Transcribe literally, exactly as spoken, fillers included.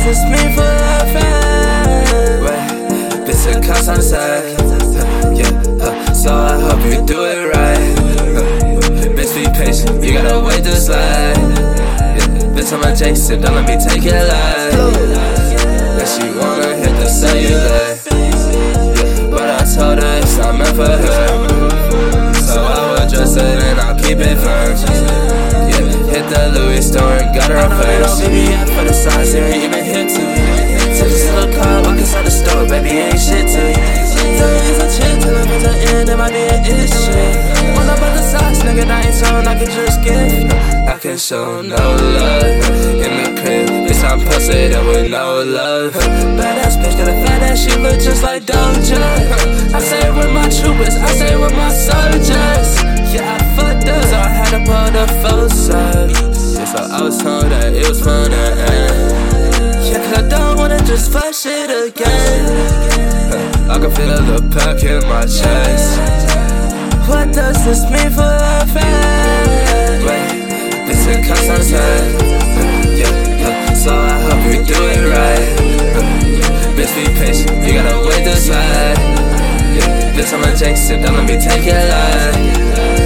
this mean for a friend? Wait, bitch, it comes on the side. Yeah, uh, so I hope you do it right. uh, Bitch, be patient, you gotta wait to slide. Yeah, bitch, I'm a Jason, don't let me take it live. Yeah, she wanna hit the cellular, yeah, but I told her it's not meant for her. So I will dress it and I'll keep it firm. Yeah, hit the Louis store and got her first. Baby, I for the size, there ain't even hit to you. Take this little car, walk inside the store, baby, ain't shit to you. It's a chick till I'm at the end, it might be an issue. All about the size, nigga, that ain't something I can just give. I can show no love in the crib, bitch, I'm posted up with no love. Badass bitch, got a fat ass, she look just like Doja. I say it with my troopers, I say it with my soldiers. Yeah, I fucked up, so I had to pull the full side. Yeah, so I was told that it was fun to end. Yeah, cause I don't wanna just fuck shit again. I can feel the pack in my chest. What does this mean for a friend? Wait, bitch, it comes on time. Yeah, uh, so I hope you do it right. uh, Bitch, be patient, you gotta wait to slide. Yeah, bitch, I'm a Jason, don't let me take it live.